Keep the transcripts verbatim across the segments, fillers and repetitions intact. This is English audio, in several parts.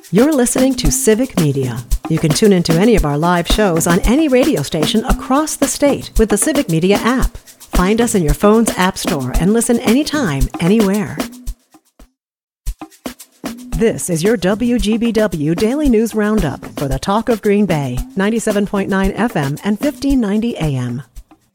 You're listening to Civic Media. You can tune into any of our live shows on any radio station across the state with the Civic Media app. Find us in your phone's app store and listen anytime, anywhere. This is your W G B W Daily News Roundup for the Talk of Green Bay, ninety-seven point nine F M and fifteen ninety A M.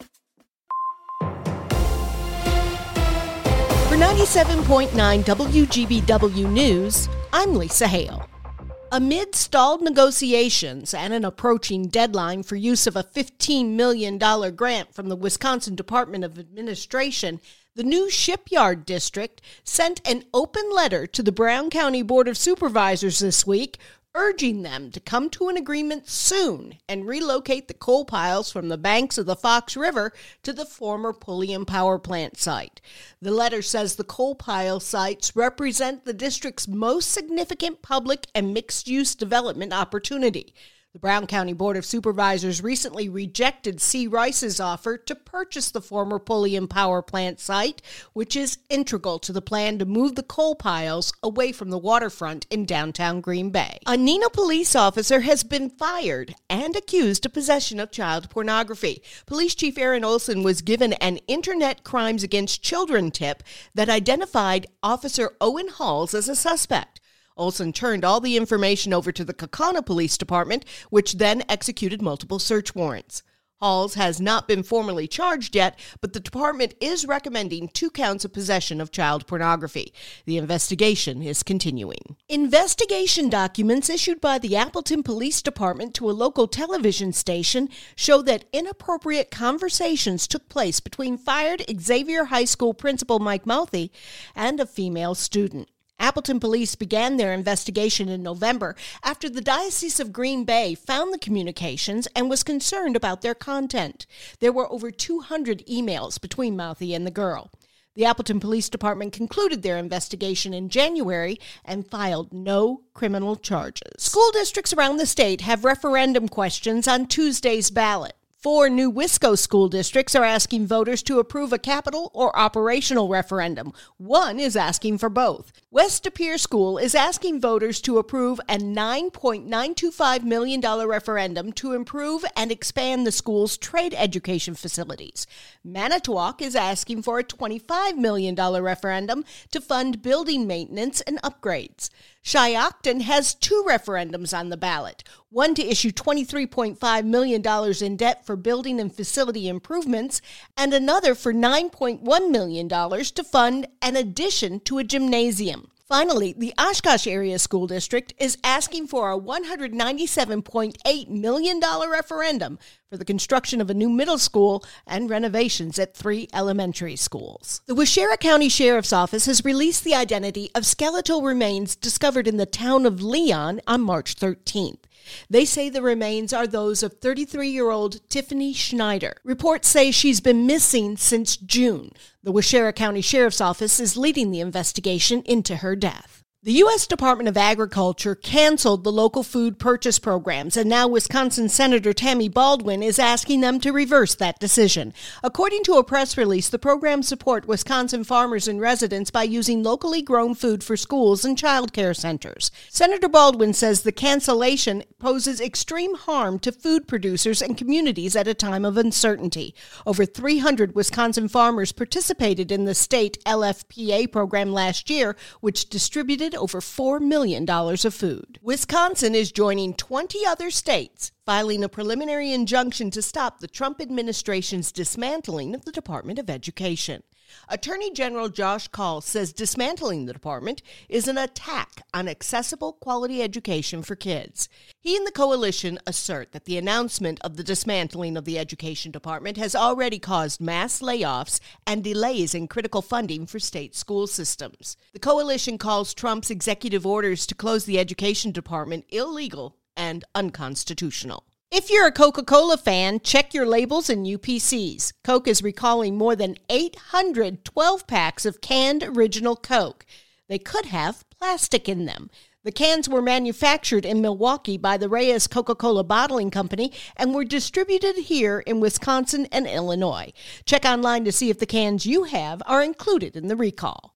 For ninety-seven point nine W G B W News, I'm Lisa Hale. Amid stalled negotiations and an approaching deadline for use of a fifteen million dollars grant from the Wisconsin Department of Administration, the new Shipyard District sent an open letter to the Brown County Board of Supervisors this week, urging them to come to an agreement soon and relocate the coal piles from the banks of the Fox River to the former Pulliam Power Plant site. The letter says the coal pile sites represent the district's most significant public and mixed-use development opportunity. The Brown County Board of Supervisors recently rejected C. Rice's offer to purchase the former Pulliam Power Plant site, which is integral to the plan to move the coal piles away from the waterfront in downtown Green Bay. A Neenah police officer has been fired and accused of possession of child pornography. Police Chief Aaron Olson was given an Internet Crimes Against Children tip that identified Officer Owen Halls as a suspect. Olson turned all the information over to the Kaukauna Police Department, which then executed multiple search warrants. Halls has not been formally charged yet, but the department is recommending two counts of possession of child pornography. The investigation is continuing. Investigation documents issued by the Appleton Police Department to a local television station show that inappropriate conversations took place between fired Xavier High School principal Mike Mouthey and a female student. Appleton police began their investigation in November after the Diocese of Green Bay found the communications and was concerned about their content. There were over two hundred emails between Mouthey and the girl. The Appleton Police Department concluded their investigation in January and filed no criminal charges. School districts around the state have referendum questions on Tuesday's ballot. Four new Wisco school districts are asking voters to approve a capital or operational referendum. One is asking for both. West De Pere School is asking voters to approve a nine point nine two five million dollars referendum to improve and expand the school's trade education facilities. Manitowoc is asking for a twenty-five million dollars referendum to fund building maintenance and upgrades. Shiocton has two referendums on the ballot, one to issue twenty-three point five million dollars in debt for building and facility improvements, and another for nine point one million dollars to fund an addition to a gymnasium. Finally, the Oshkosh Area School District is asking for a one hundred ninety-seven point eight million dollars referendum for the construction of a new middle school and renovations at three elementary schools. The Waushara County Sheriff's Office has released the identity of skeletal remains discovered in the town of Leon on March thirteenth. They say the remains are those of thirty-three-year-old Tiffany Schneider. Reports say she's been missing since June. The Waushara County Sheriff's Office is leading the investigation into her death. The U S Department of Agriculture canceled the local food purchase programs, and now Wisconsin Senator Tammy Baldwin is asking them to reverse that decision. According to a press release, the programs support Wisconsin farmers and residents by using locally grown food for schools and child care centers. Senator Baldwin says the cancellation poses extreme harm to food producers and communities at a time of uncertainty. Over three hundred Wisconsin farmers participated in the state L F P A program last year, which distributed over four million dollars of food. Wisconsin is joining twenty other states filing a preliminary injunction to stop the Trump administration's dismantling of the Department of Education. Attorney General Josh Kaul says dismantling the department is an attack on accessible, quality education for kids. He and the coalition assert that the announcement of the dismantling of the education department has already caused mass layoffs and delays in critical funding for state school systems. The coalition calls Trump's executive orders to close the education department illegal and unconstitutional. If you're a Coca-Cola fan, check your labels and U P Cs. Coke is recalling more than eight hundred twelve-packs of canned original Coke. They could have plastic in them. The cans were manufactured in Milwaukee by the Reyes Coca-Cola Bottling Company and were distributed here in Wisconsin and Illinois. Check online to see if the cans you have are included in the recall.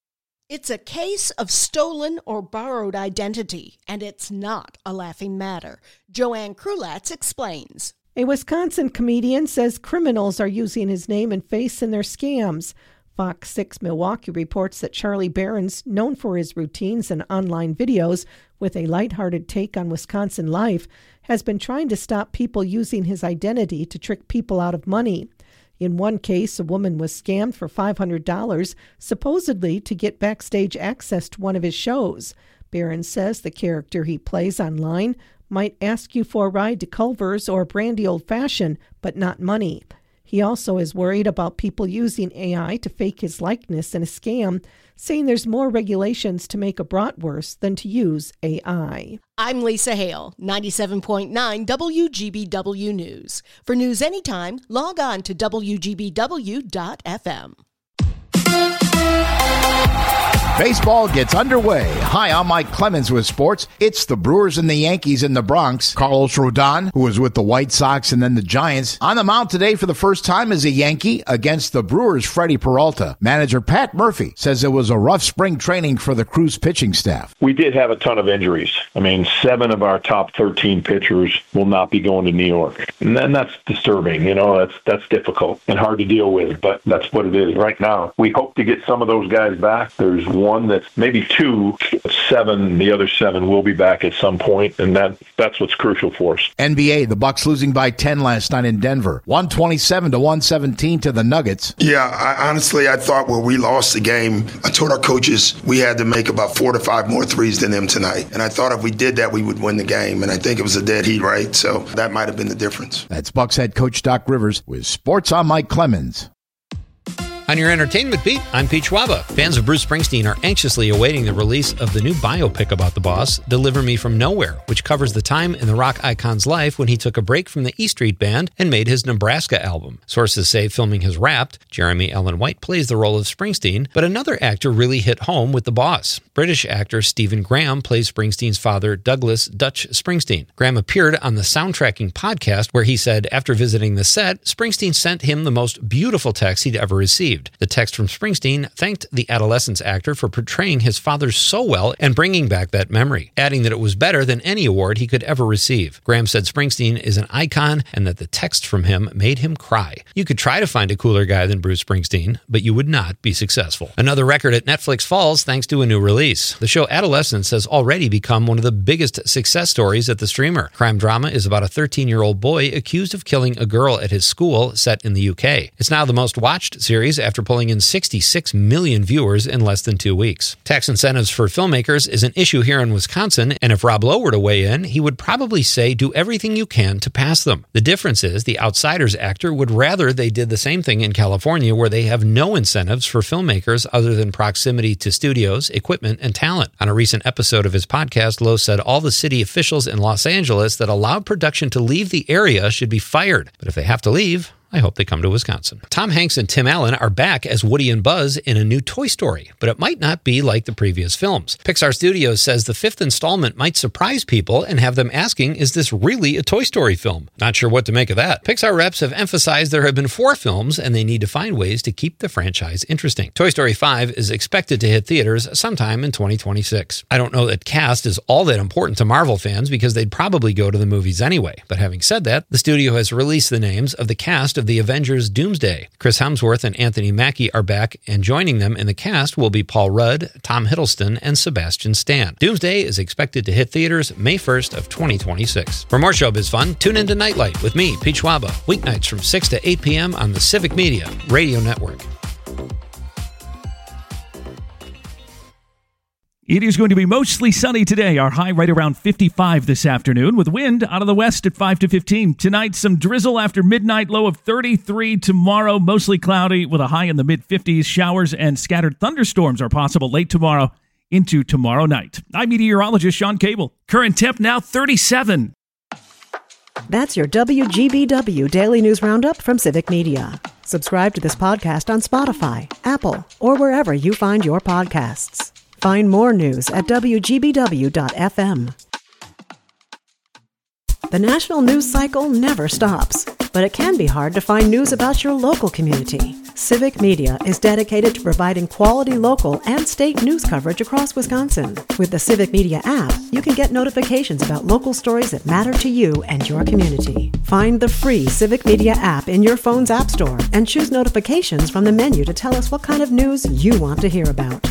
It's a case of stolen or borrowed identity, and it's not a laughing matter. Joanne Krulatz explains. A Wisconsin comedian says criminals are using his name and face in their scams. Fox six Milwaukee reports that Charlie Barron's, known for his routines and online videos with a lighthearted take on Wisconsin life, has been trying to stop people using his identity to trick people out of money. In one case, a woman was scammed for five hundred dollars, supposedly to get backstage access to one of his shows. Barron says the character he plays online might ask you for a ride to Culver's or Brandy Old Fashioned, but not money. He also is worried about people using A I to fake his likeness in a scam, saying there's more regulations to make a bratwurst than to use A I. I'm Lisa Hale, ninety-seven point nine W G B W News. For news anytime, log on to W G B W dot F M. Baseball gets underway. Hi, I'm Mike Clemens with sports. It's the Brewers and the Yankees in the Bronx. Carlos Rodon, who was with the White Sox and then the Giants, on the mound today for the first time as a Yankee against the Brewers' Freddie Peralta. Manager Pat Murphy says it was a rough spring training for the Crew's pitching staff. We did have a ton of injuries. I mean, seven of our top thirteen pitchers will not be going to New York. And then that's disturbing. You know, that's that's difficult and hard to deal with, but that's what it is right now. We hope to get some of those guys back. There's one that's maybe two, seven, the other seven will be back at some point, and that that's what's crucial for us. N B A, the Bucks losing by ten last night in Denver, one twenty-seven to one seventeen to the Nuggets. Yeah, I, honestly, I thought when we lost the game, I told our coaches we had to make about four to five more threes than them tonight, and I thought if we did that, we would win the game, and I think it was a dead heat, right? So that might have been the difference. That's Bucks head coach Doc Rivers with Sports on Mike Clemens. On your entertainment beat, I'm Pete Schwaba. Fans of Bruce Springsteen are anxiously awaiting the release of the new biopic about the boss, Deliver Me From Nowhere, which covers the time in the rock icon's life when he took a break from the E Street Band and made his Nebraska album. Sources say filming has wrapped. Jeremy Allen White plays the role of Springsteen, but another actor really hit home with the boss. British actor Stephen Graham plays Springsteen's father, Douglas Dutch Springsteen. Graham appeared on the Soundtracking podcast where he said after visiting the set, Springsteen sent him the most beautiful text he'd ever received. The text from Springsteen thanked the Adolescence actor for portraying his father so well and bringing back that memory, adding that it was better than any award he could ever receive. Graham said Springsteen is an icon and that the text from him made him cry. You could try to find a cooler guy than Bruce Springsteen, but you would not be successful. Another record at Netflix falls thanks to a new release. The show Adolescence has already become one of the biggest success stories at the streamer. Crime drama is about a thirteen-year-old boy accused of killing a girl at his school set in the U K. It's now the most watched series after pulling in sixty-six million viewers in less than two weeks. Tax incentives for filmmakers is an issue here in Wisconsin, and if Rob Lowe were to weigh in, he would probably say do everything you can to pass them. The difference is the Outsiders actor would rather they did the same thing in California, where they have no incentives for filmmakers other than proximity to studios, equipment, and talent. On a recent episode of his podcast, Lowe said all the city officials in Los Angeles that allowed production to leave the area should be fired. But if they have to leave, I hope they come to Wisconsin. Tom Hanks and Tim Allen are back as Woody and Buzz in a new Toy Story, but it might not be like the previous films. Pixar Studios says the fifth installment might surprise people and have them asking, is this really a Toy Story film? Not sure what to make of that. Pixar reps have emphasized there have been four films and they need to find ways to keep the franchise interesting. Toy Story five is expected to hit theaters sometime in twenty twenty-six. I don't know that cast is all that important to Marvel fans because they'd probably go to the movies anyway. But having said that, the studio has released the names of the cast of the Avengers Doomsday. Chris Hemsworth and Anthony Mackie are back, and joining them in the cast will be Paul Rudd, Tom Hiddleston, and Sebastian Stan. Doomsday is expected to hit theaters May first of twenty twenty-six. For more showbiz fun, tune into Nightlight with me, Pete Schwaba, weeknights from six to eight p.m. on the Civic Media Radio Network. It is going to be mostly sunny today. Our high right around fifty-five this afternoon with wind out of the west at five to fifteen. Tonight, some drizzle after midnight, low of thirty-three. Tomorrow, mostly cloudy with a high in the mid-fifties. Showers and scattered thunderstorms are possible late tomorrow into tomorrow night. I'm meteorologist Sean Cable. Current temp now thirty-seven. That's your W G B W Daily News Roundup from Civic Media. Subscribe to this podcast on Spotify, Apple, or wherever you find your podcasts. Find more news at W G B W dot F M. The national news cycle never stops, but it can be hard to find news about your local community. Civic Media is dedicated to providing quality local and state news coverage across Wisconsin. With the Civic Media app, you can get notifications about local stories that matter to you and your community. Find the free Civic Media app in your phone's app store and choose notifications from the menu to tell us what kind of news you want to hear about.